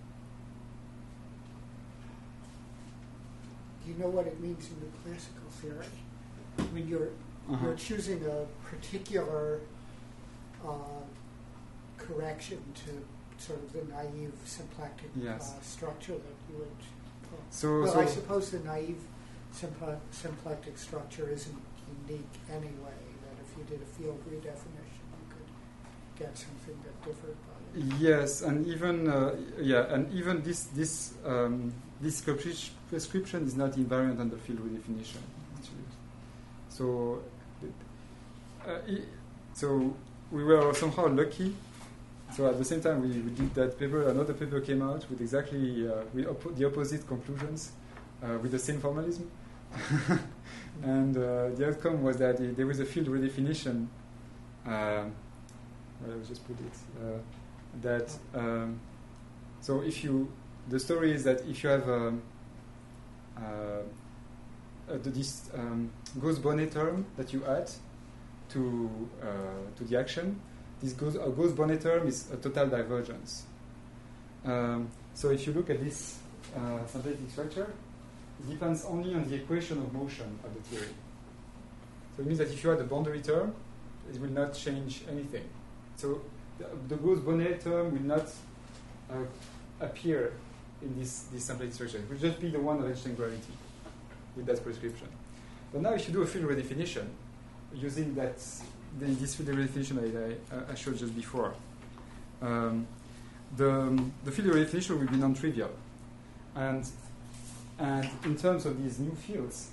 [SPEAKER 5] Do you know what it means in the classical theory? When you're
[SPEAKER 1] Uh-huh.
[SPEAKER 5] You're choosing a particular uh, correction to sort of the naive symplectic
[SPEAKER 1] Yes.
[SPEAKER 5] uh, structure that you would. Uh,
[SPEAKER 1] So-
[SPEAKER 5] well,
[SPEAKER 1] so-
[SPEAKER 5] I suppose the naive symple- symplectic structure isn't unique anyway. That if you did a field redefinition, you could get something that differed by it.
[SPEAKER 1] Yes, and even uh, yeah, and even this this um, this prescri- prescription is not invariant under field redefinition. Actually. So, uh, i- so we were somehow lucky. So at the same time we, we did that paper, another paper came out with exactly uh, with op- the opposite conclusions, uh, with the same formalism, and uh, the outcome was that i- there was a field redefinition. Uh, well, I just put it uh, that. Um, so if you, the story is that if you have um, uh, Uh, the, this um, Gauss-Bonnet term that you add to uh, to the action, this Gauss, uh, Gauss-Bonnet term is a total divergence. Um, so if you look at this uh, symplectic structure, it depends only on the equation of motion of the theory. So it means that if you add a boundary term, it will not change anything. So the, the Gauss-Bonnet term will not uh, appear in this, this symplectic structure. It will just be the one of Einstein gravity with that prescription. But now if you do a field redefinition using that the, this field redefinition I, I, I showed just before, um, the, the field redefinition will be non-trivial. And, and in terms of these new fields,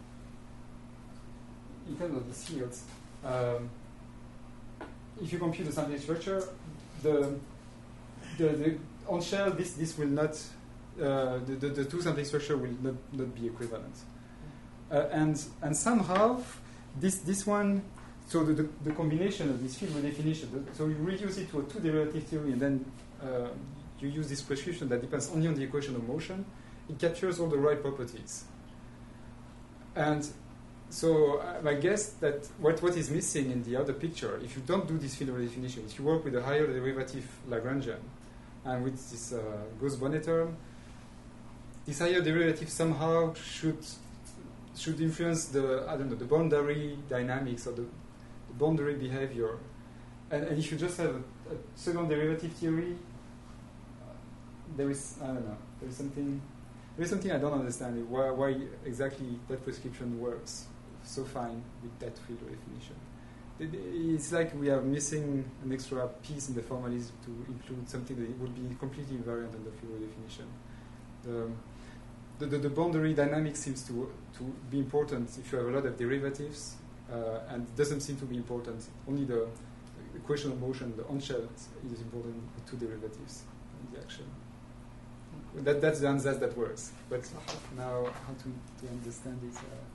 [SPEAKER 1] in terms of these fields, um, if you compute the sampling structure, the, the, the on shell, this, this will not, uh, the, the, the two sampling structure will not, not be equivalent. Uh, and and somehow this this one, so the, the, the combination of this field redefinition, the, so you reduce it to a two derivative theory, and then uh, you use this prescription that depends only on the equation of motion. It captures all the right properties. And so uh, I guess that what, what is missing in the other picture, if you don't do this field redefinition, if you work with a higher derivative Lagrangian and with this uh, Gauss-Bonnet term, this higher derivative somehow should should influence the I don't know the boundary dynamics or the, the boundary behavior, and, and if you just have a, a second derivative theory, uh, there is I don't know there is something there is something I don't understand why why exactly that prescription works so fine with that field redefinition. It, it's like we are missing an extra piece in the formalism to include something that would be completely invariant under field redefinition. The, The, the, the boundary dynamic seems to to be important if you have a lot of derivatives, uh, and it doesn't seem to be important. Only the equation of motion, the on-shell, is important with two derivatives in the action. That, that's the answer that works. But now, how to, to understand it? Uh,